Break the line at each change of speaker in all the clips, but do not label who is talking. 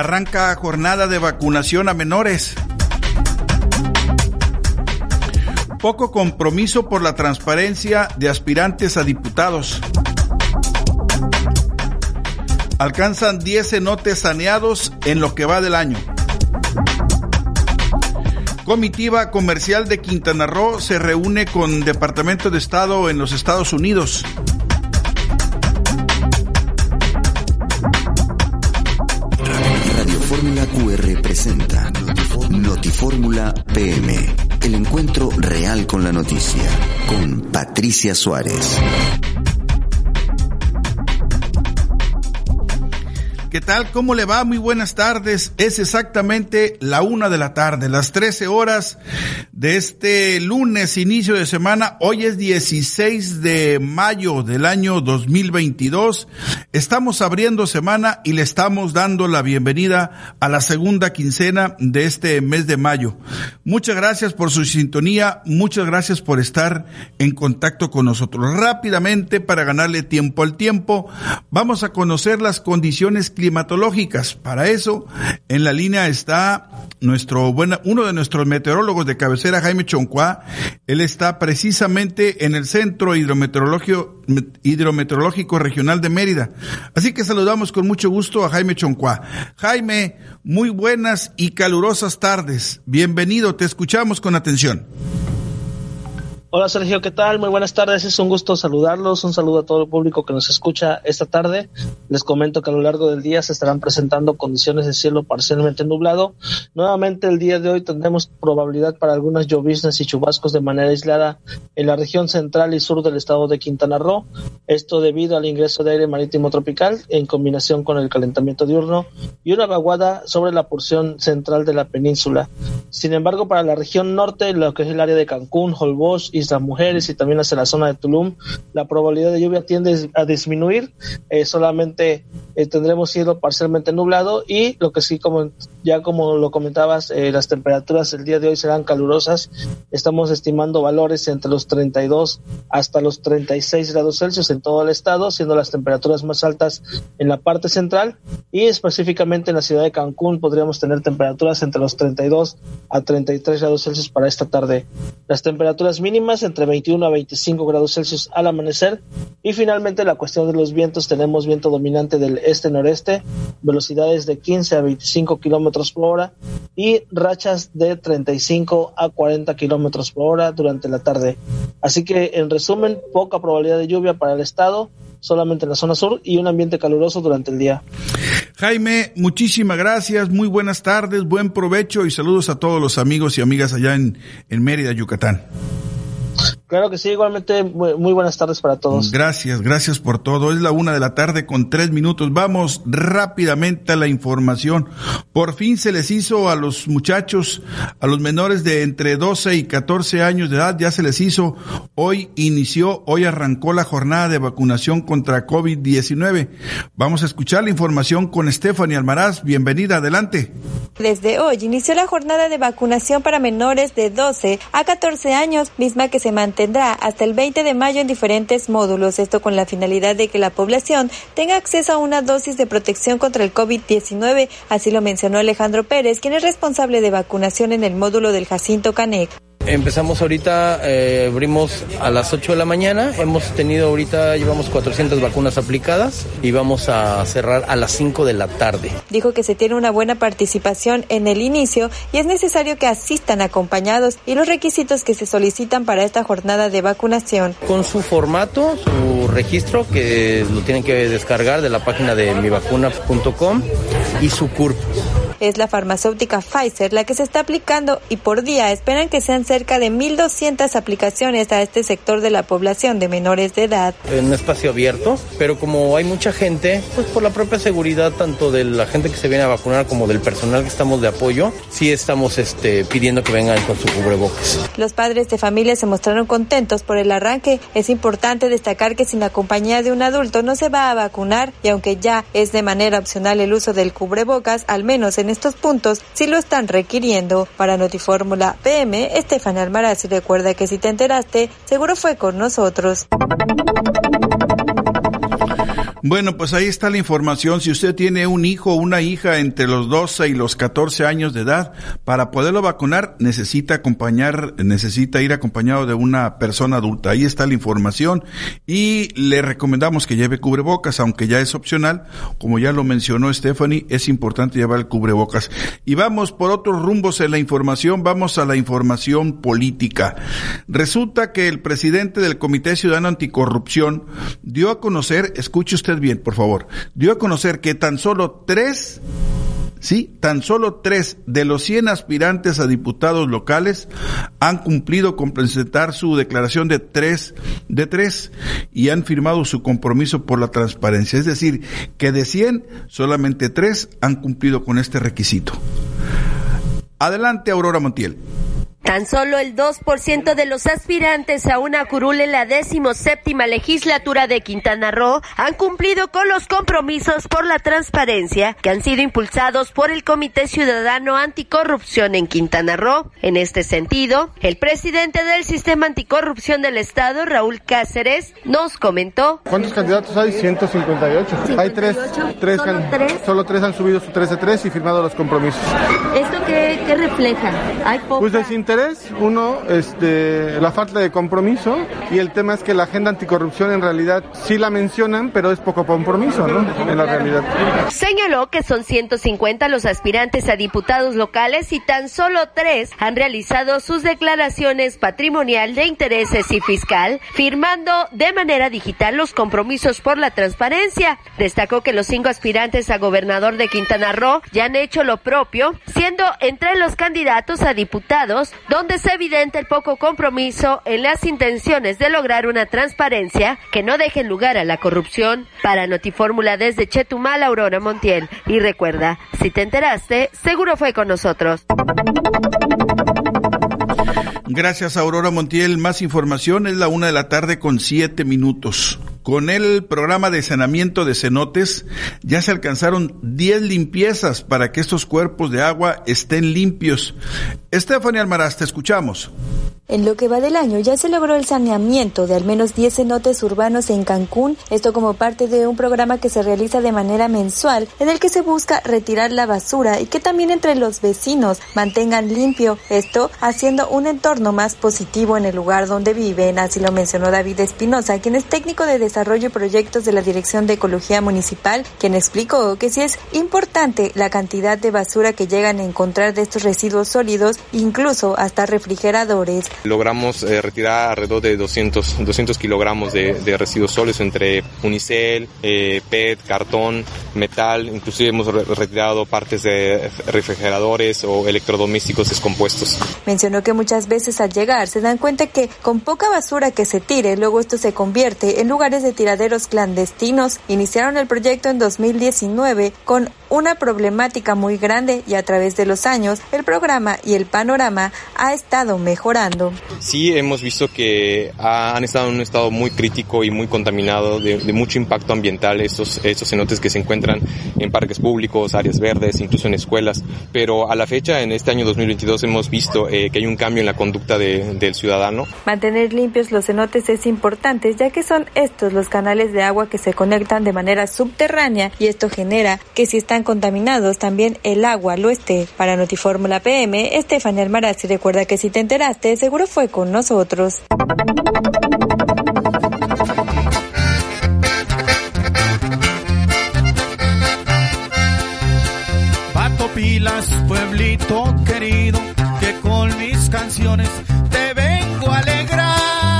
arranca jornada de vacunación a menores. Poco compromiso por la transparencia de aspirantes a diputados. Alcanzan 10 cenotes saneados en lo que va del año. Comitiva comercial de Quintana Roo se reúne con Departamento de Estado en los Estados Unidos.
Radio Fórmula QR presenta Notifórmula PM, el encuentro real con la noticia, con Patricia Suárez.
¿Qué tal? ¿Cómo le va? Muy buenas tardes. Es exactamente la 1 de la tarde, las 13 horas de este lunes, inicio de semana. Hoy es 16 de mayo del año 2022. Estamos abriendo semana y le estamos dando la bienvenida a la segunda quincena de este mes de mayo. Muchas gracias por su sintonía, muchas gracias por estar en contacto con nosotros. Rápidamente, para ganarle tiempo al tiempo, vamos a conocer las condiciones climatológicas. Para eso, en la línea está uno de nuestros meteorólogos de cabecera, Jaime Choncuá. Él está precisamente en el Centro Hidrometeorológico Regional de Mérida. Así que saludamos con mucho gusto a Jaime Choncuá. Jaime, muy buenas y calurosas tardes. Bienvenido, te escuchamos con atención.
Hola Sergio, ¿qué tal? Muy buenas tardes, es un gusto saludarlos, un saludo a todo el público que nos escucha esta tarde. Les comento que a lo largo del día se estarán presentando condiciones de cielo parcialmente nublado. Nuevamente el día de hoy tendremos probabilidad para algunas lloviznas y chubascos de manera aislada en la región central y sur del estado de Quintana Roo. Esto debido al ingreso de aire marítimo tropical en combinación con el calentamiento diurno y una vaguada sobre la porción central de la península. Sin embargo, para la región norte, lo que es el área de Cancún, Holbox, Islas Mujeres y también hacia la zona de Tulum, la probabilidad de lluvia tiende a disminuir. Solamente tendremos cielo parcialmente nublado y lo que sí, como lo comentabas, las temperaturas el día de hoy serán calurosas. Estamos estimando valores entre los 32 hasta los 36 grados Celsius en todo el estado, siendo las temperaturas más altas en la parte central y específicamente en la ciudad de Cancún podríamos tener temperaturas entre los 32 a 33 grados Celsius para esta tarde. Las temperaturas mínimas entre 21 a 25 grados Celsius al amanecer. Y finalmente la cuestión de los vientos, tenemos viento dominante del este-noreste, velocidades de 15 a 25 kilómetros por hora y rachas de 35 a 40 kilómetros por hora durante la tarde. Así que en resumen, poca probabilidad de lluvia para el estado, solamente en la zona sur, y un ambiente caluroso durante el día.
Jaime, muchísimas gracias, muy buenas tardes, buen provecho y saludos a todos los amigos y amigas allá en Mérida, Yucatán.
Claro que sí, igualmente muy buenas tardes para todos.
Gracias por todo. Es la 1 de la tarde con 3 minutos. Vamos rápidamente a la información. Por fin se les hizo a los muchachos, a los menores de entre 12 y 14 años de edad, ya se les hizo. Hoy arrancó la jornada de vacunación contra COVID-19. Vamos a escuchar la información con Stephanie Almaraz. Bienvenida, adelante.
Desde hoy inició la jornada de vacunación para menores de 12 a 14 años, misma que se mantendrá hasta el 20 de mayo en diferentes módulos, esto con la finalidad de que la población tenga acceso a una dosis de protección contra el COVID-19, así lo mencionó Alejandro Pérez, quien es responsable de vacunación en el módulo del Jacinto Canec.
Empezamos ahorita, abrimos a las 8 de la mañana, llevamos 400 vacunas aplicadas y vamos a cerrar a las 5 de la tarde.
Dijo que se tiene una buena participación en el inicio y es necesario que asistan acompañados y los requisitos que se solicitan para esta jornada de vacunación.
Con su formato, su registro, que lo tienen que descargar de la página de mivacuna.com y su CURP.
Es la farmacéutica Pfizer la que se está aplicando y por día esperan que sean cerca de 1,200 aplicaciones a este sector de la población de menores de edad.
En un espacio abierto, pero como hay mucha gente, pues por la propia seguridad tanto de la gente que se viene a vacunar como del personal que estamos de apoyo, sí estamos pidiendo que vengan con su cubrebocas.
Los padres de familia se mostraron contentos por el arranque. Es importante destacar que sin la compañía de un adulto no se va a vacunar y aunque ya es de manera opcional el uso del cubrebocas, al menos en estos puntos sí lo están requiriendo. Para Notifórmula PM, Stephanie Almaraz, y recuerda que si te enteraste, seguro fue con nosotros.
Bueno, pues ahí está la información. Si usted tiene un hijo o una hija entre los 12 y los 14 años de edad, para poderlo vacunar necesita ir acompañado de una persona adulta. Ahí está la información y le recomendamos que lleve cubrebocas, aunque ya es opcional. Como ya lo mencionó Stephanie, es importante llevar el cubrebocas. Y vamos por otros rumbos en la información, vamos a la información política. Resulta que el presidente del Comité Ciudadano Anticorrupción dio a conocer, escuche usted bien, por favor, dio a conocer que tan solo 3 de los 100 aspirantes a diputados locales han cumplido con presentar su declaración de tres y han firmado su compromiso por la transparencia. Es decir, que de 100, solamente 3 han cumplido con este requisito. Adelante, Aurora Montiel.
Tan solo el 2% de los aspirantes a una curul en la 17ª legislatura de Quintana Roo han cumplido con los compromisos por la transparencia que han sido impulsados por el Comité Ciudadano Anticorrupción en Quintana Roo. En este sentido, el presidente del Sistema Anticorrupción del Estado, Raúl Cáceres, nos comentó.
¿Cuántos candidatos hay? 158. Hay 3. Solo 3 han subido su 13-3 y firmado los compromisos.
¿Esto qué refleja? ¿Hay poca?
Pues desinterés. Uno, la falta de compromiso, y el tema es que la agenda anticorrupción en realidad sí la mencionan, pero es poco compromiso, ¿no? En la realidad.
Señaló que son 150 los aspirantes a diputados locales y tan solo 3 han realizado sus declaraciones patrimonial, de intereses y fiscal, firmando de manera digital los compromisos por la transparencia. Destacó que los 5 aspirantes a gobernador de Quintana Roo ya han hecho lo propio, siendo entre los candidatos a diputados donde se evidenta el poco compromiso en las intenciones de lograr una transparencia que no deje lugar a la corrupción. Para Notifórmula desde Chetumal, Aurora Montiel. Y recuerda, si te enteraste, seguro fue con nosotros.
Gracias, Aurora Montiel. Más información, es la 1:07 p.m. Con el programa de saneamiento de cenotes, ya se alcanzaron 10 limpiezas para que estos cuerpos de agua estén limpios. Stephanie Almaraz, te escuchamos.
En lo que va del año ya se logró el saneamiento de al menos 10 cenotes urbanos en Cancún, esto como parte de un programa que se realiza de manera mensual, en el que se busca retirar la basura y que también entre los vecinos mantengan limpio, esto haciendo un entorno más positivo en el lugar donde viven. Así lo mencionó David Espinosa, quien es técnico de desarrollo y proyectos de la Dirección de Ecología Municipal, quien explicó que sí es importante la cantidad de basura que llegan a encontrar de estos residuos sólidos, incluso hasta refrigeradores.
Logramos retirar alrededor de 200 kilogramos de residuos sólidos entre unicel, PET, cartón, metal. Inclusive hemos retirado partes de refrigeradores o electrodomésticos descompuestos.
Mencionó que muchas veces al llegar se dan cuenta que con poca basura que se tire, luego esto se convierte en lugares de tiraderos clandestinos. Iniciaron el proyecto en 2019 con una problemática muy grande y a través de los años el programa y el panorama ha estado mejorando.
Sí, hemos visto que han estado en un estado muy crítico y muy contaminado, de mucho impacto ambiental estos cenotes que se encuentran en parques públicos, áreas verdes, incluso en escuelas. Pero a la fecha, en este año 2022, hemos visto que hay un cambio en la conducta del ciudadano.
Mantener limpios los cenotes es importante, ya que son estos los canales de agua que se conectan de manera subterránea y esto genera que si están contaminados también el agua lo esté. Para Notifórmula PM, Stephanie Almaraz, y recuerda que si te enteraste, seguro fue con nosotros.
Pato Pilas, pueblito querido, que con mis canciones te vengo a alegrar.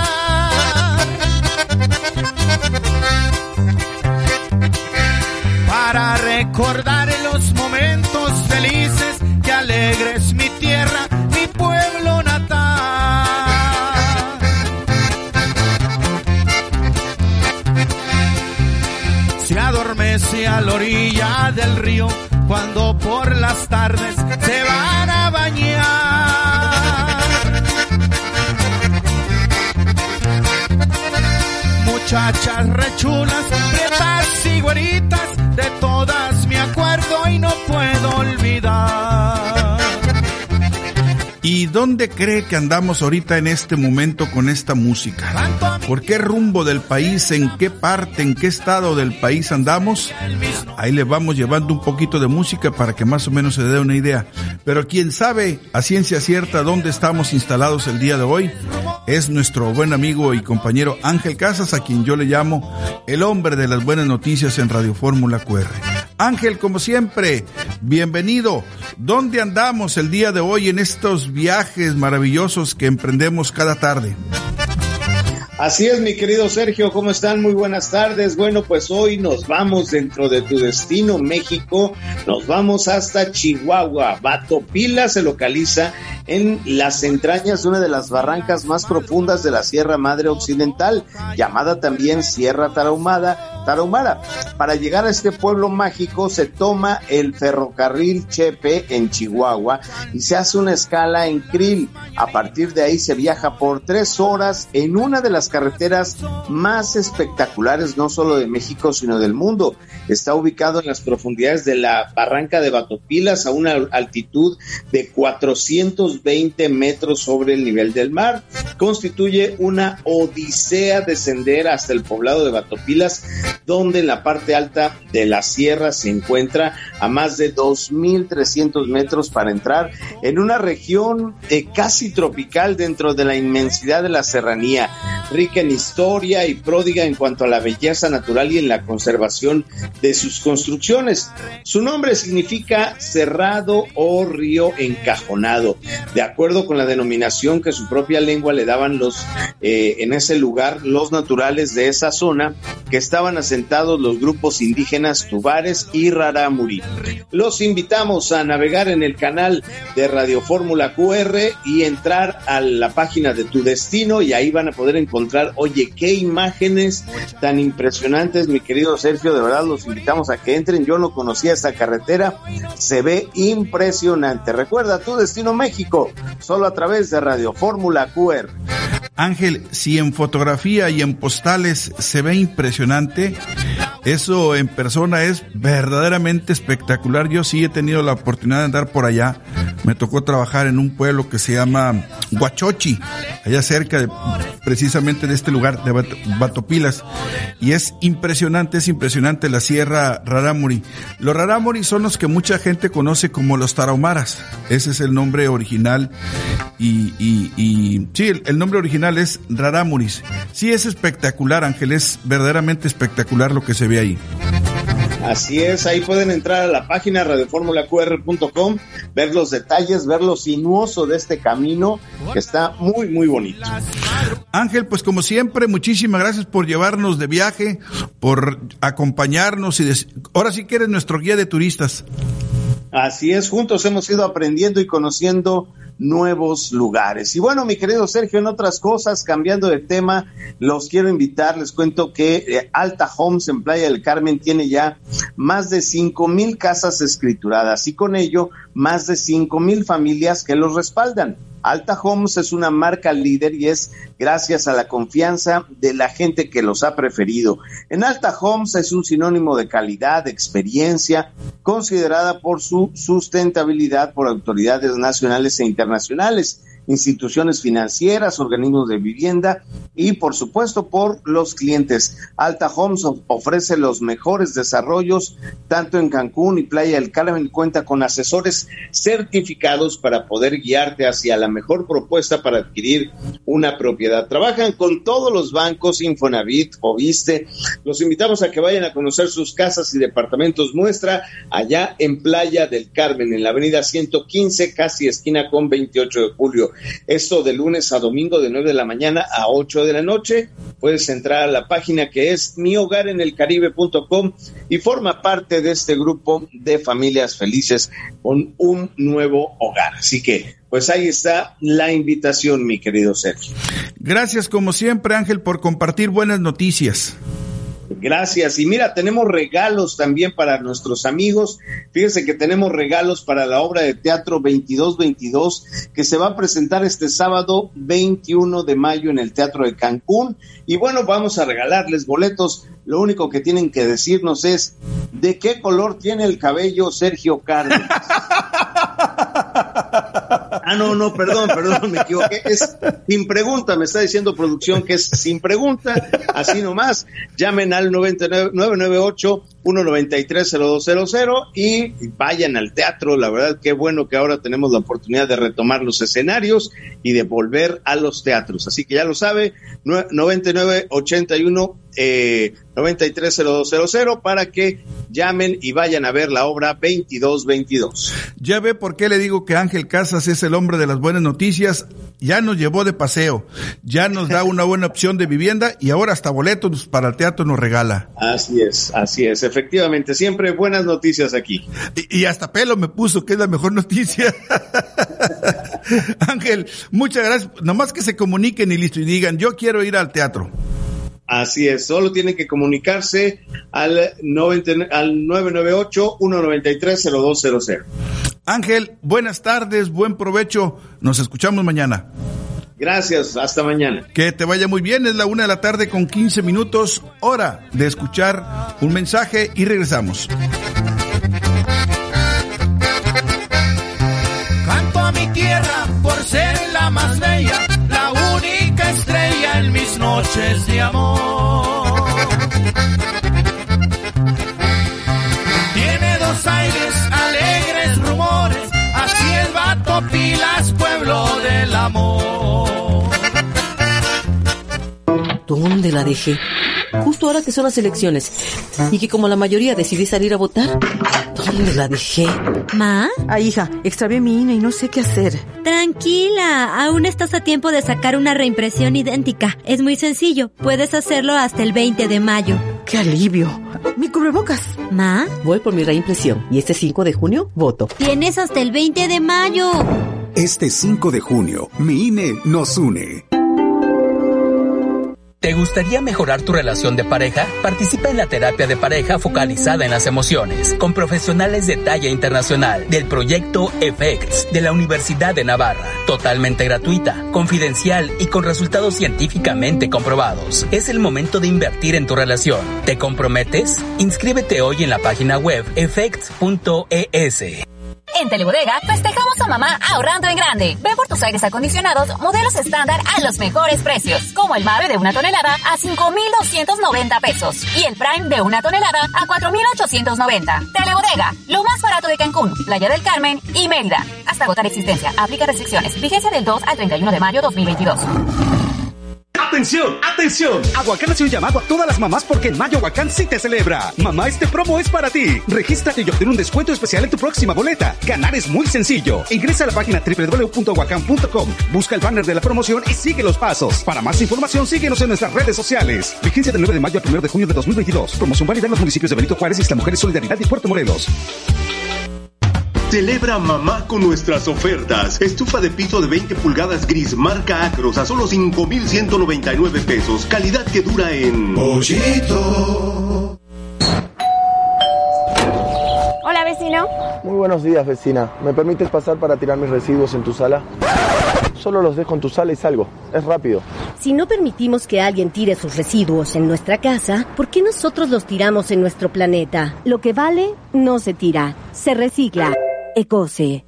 Para recordar los momentos felices, que alegres mi tierra, mi pueblo natal. Se adormece a la orilla del río cuando por las tardes se van a bañar. Muchachas rechulas, prietas y güeritas, de todas me acuerdo y no puedo olvidar.
¿Y dónde cree que andamos ahorita en este momento con esta música? por qué rumbo del país, en qué parte, en qué estado del país andamos. Ahí le vamos llevando un poquito de música para que más o menos se dé una idea. Pero quien sabe a ciencia cierta dónde estamos instalados el día de hoy es nuestro buen amigo y compañero Ángel Casas, a quien yo le llamo el hombre de las buenas noticias en Radio Fórmula QR. Ángel, como siempre, bienvenido. ¿Dónde andamos el día de hoy en estos viajes maravillosos que emprendemos cada tarde?
Así es, mi querido Sergio, ¿cómo están? Muy buenas tardes. Bueno, pues hoy nos vamos dentro de tu destino, México. Nos vamos hasta Chihuahua. Batopila se localiza en las entrañas de una de las barrancas más profundas de la Sierra Madre Occidental, llamada también Sierra Tarahumara. Para llegar a este pueblo mágico se toma el ferrocarril Chepe en Chihuahua y se hace una escala en Krill. A partir de ahí se viaja por 3 horas en una de las carreteras más espectaculares, no solo de México, sino del mundo. Está ubicado en las profundidades de la barranca de Batopilas a una altitud de 420 metros sobre el nivel del mar. Constituye una odisea descender hasta el poblado de Batopilas, donde en la parte alta de la sierra se encuentra a más de 2,300 metros para entrar en una región casi tropical dentro de la inmensidad de la serranía, rica en historia y pródiga en cuanto a la belleza natural y en la conservación de sus construcciones. Su nombre significa cerrado o río encajonado, de acuerdo con la denominación que su propia lengua le daban en ese lugar los naturales de esa zona, que estaban asentados los grupos indígenas Tubares y Rarámuri. Los invitamos a navegar en el canal de Radio Fórmula QR y entrar a la página de tu destino, y ahí van a poder encontrar, oye, qué imágenes tan impresionantes, mi querido Sergio. De verdad los invitamos a que entren. Yo no conocía esta carretera, se ve impresionante. Recuerda, tu destino México, solo a través de Radio Fórmula QR.
Ángel, si en fotografía y en postales se ve impresionante, eso en persona es verdaderamente espectacular. Yo sí he tenido la oportunidad de andar por allá. Me tocó trabajar en un pueblo que se llama Huachochi, allá cerca de precisamente de este lugar de Batopilas, y es impresionante la Sierra Rarámuri. Los Rarámuri son los que mucha gente conoce como los tarahumaras. Ese es el nombre original y sí, el nombre original es Rarámuris. Sí, es espectacular, Ángel, es verdaderamente espectacular lo que se ve ahí.
Así es, ahí pueden entrar a la página radioformulaqr.com, ver los detalles, ver lo sinuoso de este camino, que está muy, muy bonito.
Ángel, pues como siempre, muchísimas gracias por llevarnos de viaje, por acompañarnos y ahora sí que eres nuestro guía de turistas.
Así es, juntos hemos ido aprendiendo y conociendo nuevos lugares. Y bueno, mi querido Sergio, en otras cosas, cambiando de tema, los quiero invitar, les cuento que Alta Homes en Playa del Carmen tiene ya más de 5,000 casas escrituradas y con ello más de 5,000 familias que los respaldan. Alta Homes es una marca líder y es gracias a la confianza de la gente que los ha preferido. En Alta Homes es un sinónimo de calidad, de experiencia, considerada por su sustentabilidad por autoridades nacionales e internacionales, instituciones financieras, organismos de vivienda y, por supuesto, por los clientes. Alta Homes ofrece los mejores desarrollos tanto en Cancún y Playa del Carmen. Cuenta con asesores certificados para poder guiarte hacia la mejor propuesta para adquirir una propiedad. Trabajan con todos los bancos, Infonavit, Foviste. Los invitamos a que vayan a conocer sus casas y departamentos muestra allá en Playa del Carmen, en la avenida 115, casi esquina con 28 de julio. Esto de lunes a domingo de 9 de la mañana a 8 de la noche. Puedes entrar a la página que es mihogarenelcaribe.com y forma parte de este grupo de familias felices con un nuevo hogar. Así que, pues ahí está la invitación, mi querido Sergio.
Gracias como siempre, Ángel, por compartir buenas noticias.
Gracias. Y mira, tenemos regalos también para nuestros amigos. Fíjense que tenemos regalos para la obra de teatro 2222 que se va a presentar este sábado 21 de mayo en el Teatro de Cancún. Y bueno, vamos a regalarles boletos. Lo único que tienen que decirnos es ¿de qué color tiene el cabello Sergio Cárdenas? No, perdón, me equivoqué. Es sin pregunta, me está diciendo producción que es sin pregunta, así nomás. Llamen al 998-193-0200 y vayan al teatro. La verdad, qué bueno que ahora tenemos la oportunidad de retomar los escenarios y de volver a los teatros. Así que ya lo sabe, 9981-930200 para que llamen y vayan a ver la obra 2222.
Ya ve por qué le digo que Ángel Casas es el hombre de las buenas noticias. Ya nos llevó de paseo, ya nos da una buena opción de vivienda y ahora hasta boletos para el teatro nos regala.
Así es, efectivamente, siempre buenas noticias aquí.
Y hasta pelo me puso, que es la mejor noticia. Ángel, muchas gracias. Nomás que se comuniquen y listo, y digan, yo quiero ir al teatro.
Así es, solo tienen que comunicarse al 998-193-0200.
Ángel, buenas tardes, buen provecho, nos escuchamos mañana.
Gracias, hasta mañana.
Que te vaya muy bien, es la 1:15 p.m, hora de escuchar un mensaje y regresamos.
Canto a mi tierra por ser la más bella, la única estrella en mis noches de amor. Tiene dos aires, alegres rumores, así es Batopilas, pueblo del amor.
¿Dónde la dejé? Justo ahora que son las elecciones y que como la mayoría decidí salir a votar. ¿Dónde la dejé?
¿Ma?
Ay, hija, extravié mi INE y no sé qué hacer.
Tranquila, aún estás a tiempo de sacar una reimpresión idéntica. Es muy sencillo, puedes hacerlo hasta el 20 de mayo.
¡Qué alivio! ¡Mi cubrebocas!
¿Ma?
Voy por mi reimpresión y este 5 de junio voto.
Tienes hasta el 20 de mayo.
Este 5 de junio, mi INE nos une.
¿Te gustaría mejorar tu relación de pareja? Participa en la terapia de pareja focalizada en las emociones, con profesionales de talla internacional del proyecto EFECTS de la Universidad de Navarra. Totalmente gratuita, confidencial y con resultados científicamente comprobados. Es el momento de invertir en tu relación. ¿Te comprometes? Inscríbete hoy en la página web efects.es.
En Telebodega festejamos a mamá ahorrando en grande. Ven por tus aires acondicionados modelos estándar a los mejores precios, como el Mave de 1 tonelada a 5,290 pesos y el Prime de 1 tonelada a 4,890. Telebodega, lo más barato de Cancún, Playa del Carmen y Mérida. Hasta agotar existencia. Aplica restricciones. Vigencia del 2 al 31 de mayo 2022.
¡Atención! ¡Atención! Aguacán hace un llamado a todas las mamás porque en mayo Aguacán sí te celebra. Mamá, este promo es para ti. Regístrate y obtén un descuento especial en tu próxima boleta. Ganar es muy sencillo. Ingresa a la página www.aguacán.com. Busca el banner de la promoción y sigue los pasos. Para más información, síguenos en nuestras redes sociales. Vigencia del 9 de mayo al 1 de junio de 2022. Promoción válida en los municipios de Benito Juárez, Isla Mujeres, Solidaridad y Puerto Morelos.
Celebra mamá con nuestras ofertas. Estufa de piso de 20 pulgadas gris marca Acros a solo 5,199 pesos. Calidad que dura en
Pollito.
Hola, vecino.
Muy buenos días, vecina. ¿Me permites pasar para tirar mis residuos en tu sala? Solo los dejo en tu sala y salgo. Es rápido.
Si no permitimos que alguien tire sus residuos en nuestra casa, ¿por qué nosotros los tiramos en nuestro planeta? Lo que vale, no se tira. Se recicla. Ecose.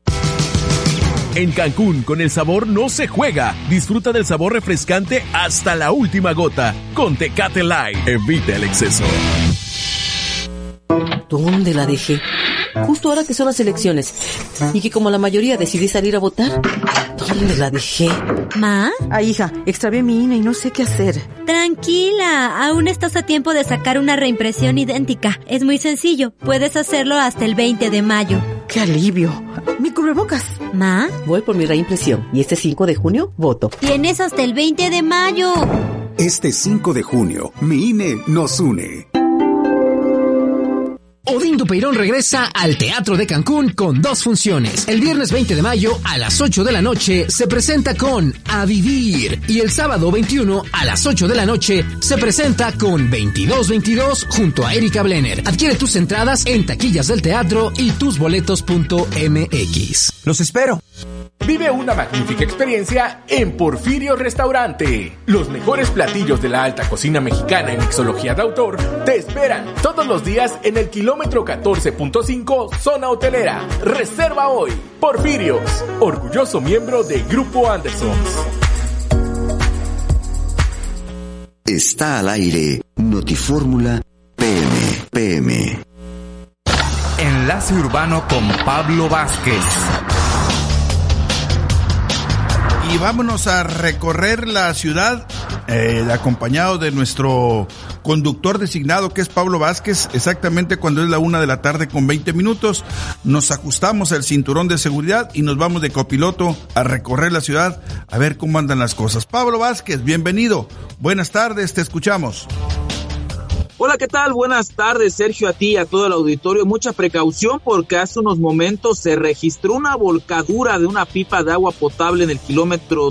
En Cancún, con el sabor no se juega. Disfruta del sabor refrescante hasta la última gota. Con Tecate Light. Evita el exceso.
¿Dónde la dejé? Justo ahora que son las elecciones y que como la mayoría decidí salir a votar. ¿Dónde la dejé?
¿Ma?
Ay, hija, extravié mi INE y no sé qué hacer.
Tranquila, aún estás a tiempo de sacar una reimpresión idéntica. Es muy sencillo, puedes hacerlo hasta el 20 de mayo.
¡Qué alivio! ¡Mi cubrebocas!
¿Ma?
Voy por mi reimpresión y este 5 de junio voto.
Tienes hasta el 20 de mayo.
Este 5 de junio, mi INE nos une.
Odín Dupeirón regresa al Teatro de Cancún con 2 funciones. El viernes 20 de mayo a las 8 de la noche se presenta con A Vivir y el sábado 21 a las 8 de la noche se presenta con 2222 junto a Erika Blenner. Adquiere tus entradas en taquillas del teatro y tusboletos.mx.
Los espero.
Vive una magnífica experiencia en Porfirio Restaurante. Los mejores platillos de la alta cocina mexicana y mixología de autor te esperan todos los días en el kilómetro 14.5, zona hotelera. Reserva hoy. Porfirios, orgulloso miembro de Grupo Andersons.
Está al aire Notifórmula PM.
Enlace urbano con Pablo Vázquez.
Y vámonos a recorrer la ciudad, acompañado de nuestro conductor designado, que es Pablo Vázquez. Exactamente cuando es la 1:20 p.m, nos ajustamos el cinturón de seguridad y nos vamos de copiloto a recorrer la ciudad a ver cómo andan las cosas. Pablo Vázquez, bienvenido. Buenas tardes, te escuchamos.
Hola, ¿qué tal? Buenas tardes, Sergio, a ti y a todo el auditorio. Mucha precaución porque hace unos momentos se registró una volcadura de una pipa de agua potable en el kilómetro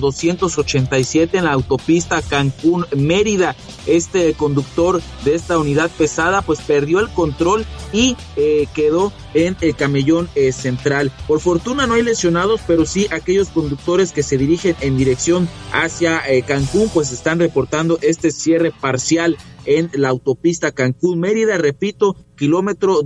287 en la autopista Cancún-Mérida. Este conductor de esta unidad pesada pues perdió el control y quedó en el camellón central. Por fortuna no hay lesionados, pero sí aquellos conductores que se dirigen en dirección hacia Cancún pues están reportando este cierre parcial en la autopista Cancún-Mérida, repito, kilómetro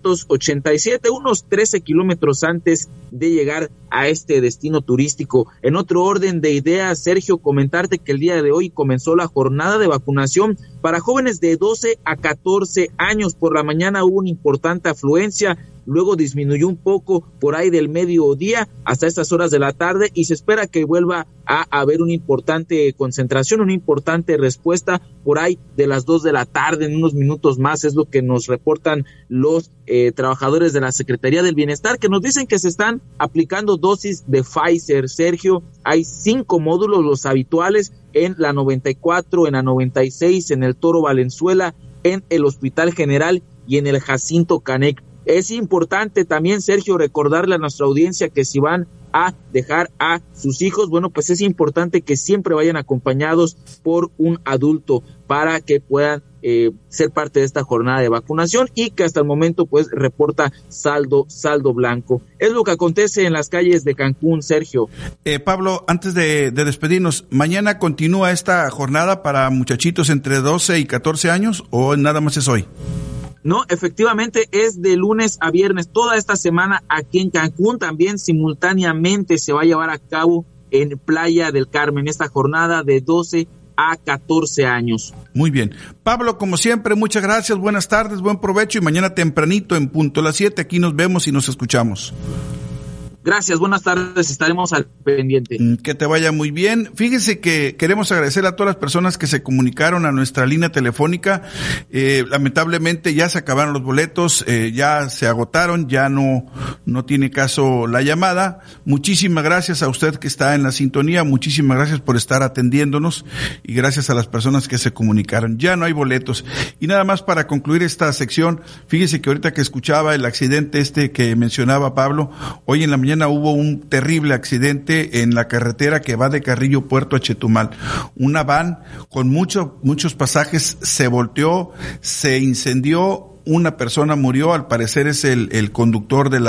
287, unos 13 kilómetros antes de llegar a este destino turístico. En otro orden de ideas, Sergio, comentarte que el día de hoy comenzó la jornada de vacunación para jóvenes de 12 a 14 años. Por la mañana hubo una importante afluencia, luego disminuyó un poco por ahí del mediodía hasta estas horas de la tarde y se espera que vuelva a haber una importante concentración, una importante respuesta por ahí de las 2 de la tarde, en unos minutos más, es lo que nos reportan los trabajadores de la Secretaría del Bienestar, que nos dicen que se están aplicando dosis de Pfizer. Sergio, hay 5 módulos, los habituales, en la 94, en la 96, en el Toro Valenzuela, en el Hospital General y en el Jacinto Canec. Es importante también, Sergio, recordarle a nuestra audiencia que si van a dejar a sus hijos, bueno, pues es importante que siempre vayan acompañados por un adulto para que puedan ser parte de esta jornada de vacunación y que hasta el momento pues reporta saldo blanco. Es lo que acontece en las calles de Cancún, Sergio.
Pablo, antes de despedirnos, ¿mañana continúa esta jornada para muchachitos entre 12 y 14 años o nada más es hoy?
No, efectivamente es de lunes a viernes, toda esta semana aquí en Cancún. También simultáneamente se va a llevar a cabo en Playa del Carmen esta jornada de 12 a 14 años.
Muy bien. Pablo, como siempre, muchas gracias, buenas tardes, buen provecho y mañana tempranito en punto a las 7 aquí nos vemos y nos escuchamos.
Gracias, buenas tardes, estaremos al pendiente.
Que te vaya muy bien. Fíjese que queremos agradecer a todas las personas que se comunicaron a nuestra línea telefónica. Lamentablemente ya se acabaron los boletos, ya se agotaron, ya no tiene caso la llamada. Muchísimas gracias a usted que está en la sintonía, muchísimas gracias por estar atendiéndonos y gracias a las personas que se comunicaron. Ya no hay boletos. Y nada más para concluir esta sección, fíjese que ahorita que escuchaba el accidente que mencionaba Pablo, hoy en la mañana hubo un terrible accidente en la carretera que va de Carrillo Puerto a Chetumal. Una van con muchos pasajes se volteó, se incendió, una persona murió, al parecer es el conductor de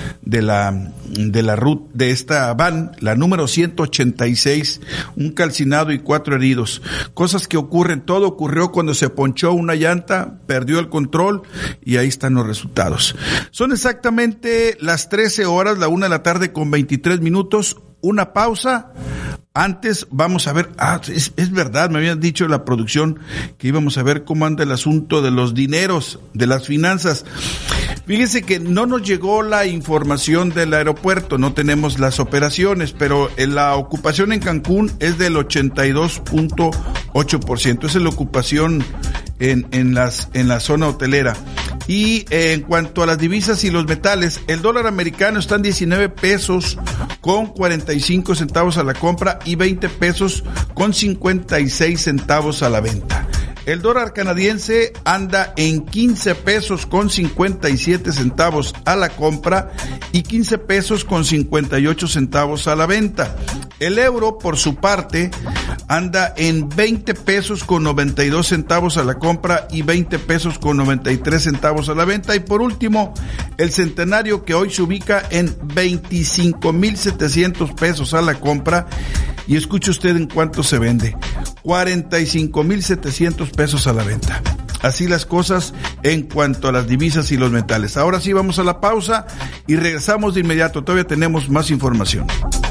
la ruta de esta van, la número 186, un calcinado y 4 heridos. Cosas que ocurren, todo ocurrió cuando se ponchó una llanta, perdió el control y ahí están los resultados. Son exactamente las 13 horas, la 1:23 p.m, una pausa. Antes vamos a ver, es verdad, me habían dicho la producción que íbamos a ver cómo anda el asunto de los dineros, de las finanzas. Fíjense que no nos llegó la información del aeropuerto, no tenemos las operaciones, pero la ocupación en Cancún es del 82.8%, esa es la ocupación en la zona hotelera. Y en cuanto a las divisas y los metales, el dólar americano está en 19 pesos con 45 centavos a la compra y 20 pesos con 56 centavos a la venta. El dólar canadiense anda en 15 pesos con 57 centavos a la compra y 15 pesos con 58 centavos a la venta. El euro, por su parte, anda en 20 pesos con 92 centavos a la compra y 20 pesos con 93 centavos a la venta. Y por último, el centenario, que hoy se ubica en 25,700 pesos a la compra. Y escuche usted en cuánto se vende: 45,700 pesos a la venta. Así las cosas en cuanto a las divisas y los metales. Ahora sí vamos a la pausa y regresamos de inmediato. Todavía tenemos más información.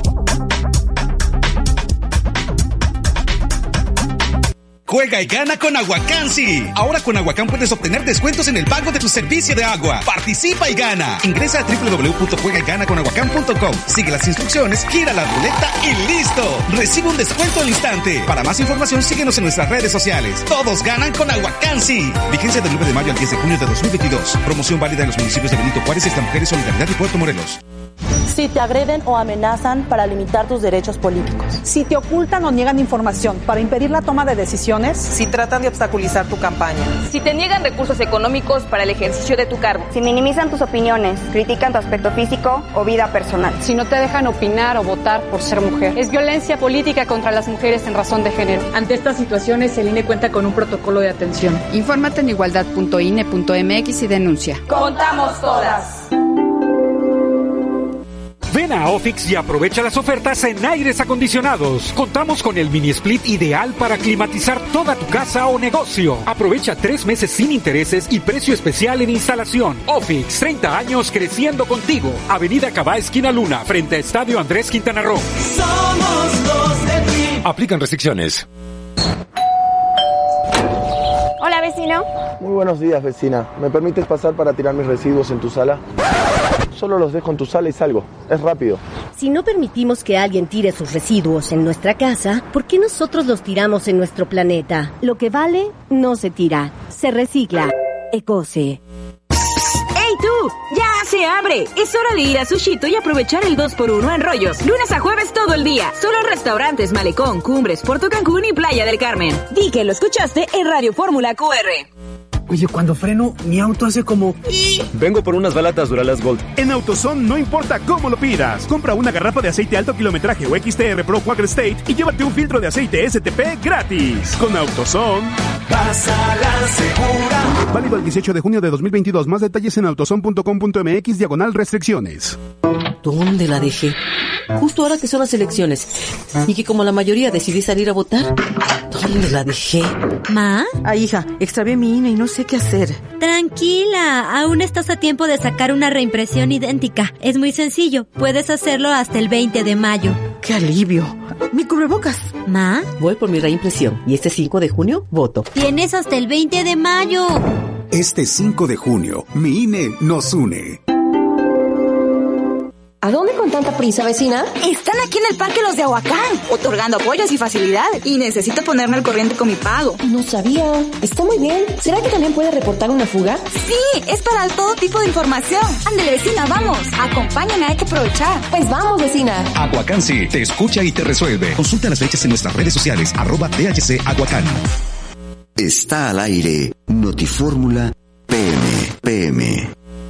Juega y gana con Aguacán-Sí. Ahora con Aguacán puedes obtener descuentos en el pago de tu servicio de agua. Participa y gana. Ingresa a www.juegayganaconaguacán.com. Sigue las instrucciones, gira la ruleta y ¡listo! Recibe un descuento al instante. Para más información, síguenos en nuestras redes sociales. Todos ganan con Aguacán-Sí. Vigencia del 9 de mayo al 10 de junio de 2022. Promoción válida en los municipios de Benito Juárez, Esta Mujeres, Solidaridad y Puerto Morelos.
Si te agreden o amenazan para limitar tus derechos políticos.
Si te ocultan o niegan información para impedir la toma de decisiones.
Si tratan de obstaculizar tu campaña.
Si te niegan recursos económicos para el ejercicio de tu cargo.
Si minimizan tus opiniones, critican tu aspecto físico o vida personal.
Si no te dejan opinar o votar por ser mujer. Es violencia política contra las mujeres en razón de género.
Ante estas situaciones, el INE cuenta con un protocolo de atención.
Infórmate en igualdad.ine.mx y denuncia.
¡Contamos todas!
Ven a Ofix y aprovecha las ofertas en aires acondicionados. Contamos con el mini split ideal para climatizar toda tu casa o negocio. Aprovecha 3 meses sin intereses y precio especial en instalación. Ofix, 30 años creciendo contigo. Avenida Cabá, esquina Luna, frente a Estadio Andrés Quintana Roo.
Somos dos de ti.
Aplican restricciones.
Hola, vecino.
Muy buenos días, vecina. ¿Me permites pasar para tirar mis residuos en tu sala? Solo los dejo en tu sala y salgo. Es rápido.
Si no permitimos que alguien tire sus residuos en nuestra casa, ¿por qué nosotros los tiramos en nuestro planeta? Lo que vale, no se tira. Se recicla. Ecose.
¡Hey tú! ¡Ya se abre! Es hora de ir a Sushito y aprovechar el 2x1 en rollos. Lunes a jueves todo el día. Solo en restaurantes Malecón, Cumbres, Puerto Cancún y Playa del Carmen. Di que lo escuchaste en Radio Fórmula QR.
Oye, cuando freno, mi auto hace como...
Vengo por unas balatas Duralas Gold.
En AutoZone no importa cómo lo pidas. Compra una garrafa de aceite alto kilometraje o XTR Pro Quaker State y llévate un filtro de aceite STP gratis. Con AutoZone,
vas a la segura.
Válido el 18 de junio de 2022. Más detalles en autozone.com.mx/restricciones.
¿Dónde la dejé? Justo ahora que son las elecciones. Y que como la mayoría decidí salir a votar. ¿Dónde la dejé?
¿Ma?
Ay, hija, extravié mi INE y no sé qué hacer.
Tranquila, aún estás a tiempo de sacar una reimpresión idéntica. Es muy sencillo, puedes hacerlo hasta el 20 de mayo.
¡Qué alivio! ¡Mi cubrebocas!
¿Ma?
Voy por mi reimpresión y este 5 de junio voto.
Tienes hasta el 20 de mayo.
Este 5 de junio, mi INE nos une.
¿A dónde con tanta prisa, vecina?
Están aquí en el Parque Los de Aguacán, otorgando apoyos y facilidades. Y necesito ponerme al corriente con mi pago.
No sabía. Está muy bien. ¿Será que también puede reportar una fuga?
Sí, es para todo tipo de información. Ándale, vecina, vamos. Acompáñame, hay que aprovechar.
Pues vamos, vecina.
Aguacán-Sí te escucha y te resuelve. Consulta las fechas en nuestras redes sociales, @DHC Aguacán.
Está al aire Notifórmula PM.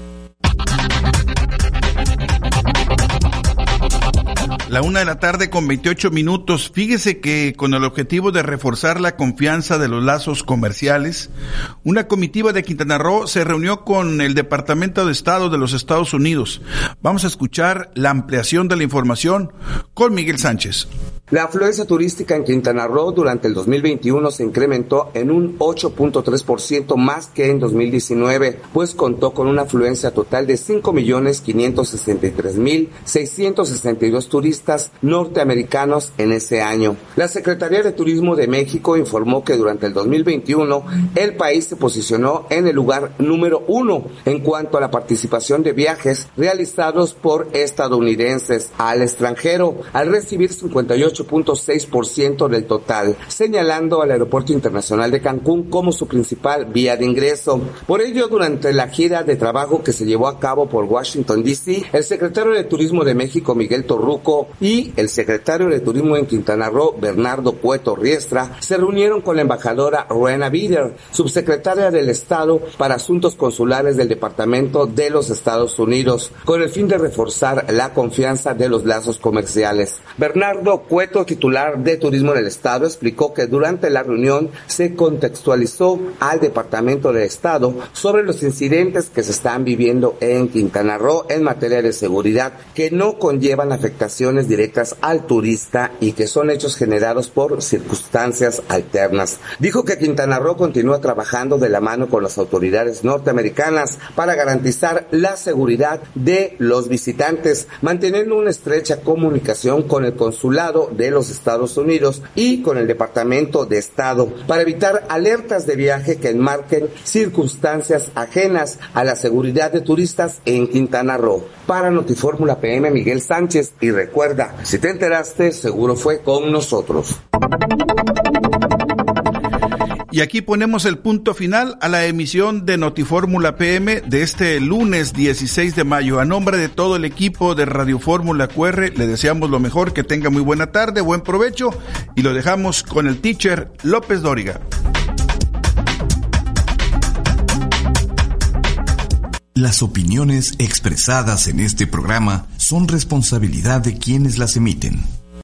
La 1:28 p.m. Fíjese que con el objetivo de reforzar la confianza de los lazos comerciales, una comitiva de Quintana Roo se reunió con el Departamento de Estado de los Estados Unidos. Vamos a escuchar la ampliación de la información con Miguel Sánchez.
La afluencia turística en Quintana Roo durante el 2021 se incrementó en un 8.3% más que en 2019, pues contó con una afluencia total de 5.563.662 turistas norteamericanos en ese año. La Secretaría de Turismo de México informó que durante el 2021 el país se posicionó en el lugar número 1 en cuanto a la participación de viajes realizados por estadounidenses al extranjero, al recibir 58.6% del total, señalando al Aeropuerto Internacional de Cancún como su principal vía de ingreso. Por ello, durante la gira de trabajo que se llevó a cabo por Washington, D.C., el secretario de Turismo de México, Miguel Torruco, y el secretario de Turismo en Quintana Roo, Bernardo Cueto Riestra, se reunieron con la embajadora Rowena Bieder, subsecretaria del Estado para Asuntos Consulares del Departamento de los Estados Unidos, con el fin de reforzar la confianza de los lazos comerciales. Bernardo Cueto Alberto, titular de Turismo en el Estado, explicó que durante la reunión se contextualizó al Departamento de Estado sobre los incidentes que se están viviendo en Quintana Roo en materia de seguridad, que no conllevan afectaciones directas al turista y que son hechos generados por circunstancias alternas. Dijo que Quintana Roo continúa trabajando de la mano con las autoridades norteamericanas para garantizar la seguridad de los visitantes, manteniendo una estrecha comunicación con el consulado de los Estados Unidos y con el Departamento de Estado para evitar alertas de viaje que enmarquen circunstancias ajenas a la seguridad de turistas en Quintana Roo. Para Notifórmula PM, Miguel Sánchez. Y recuerda, si te enteraste, seguro fue con nosotros.
Y aquí ponemos el punto final a la emisión de Notifórmula PM de este lunes 16 de mayo. A nombre de todo el equipo de Radio Fórmula QR, le deseamos lo mejor, que tenga muy buena tarde, buen provecho, y lo dejamos con el teacher López Dóriga.
Las opiniones expresadas en este programa son responsabilidad de quienes las emiten.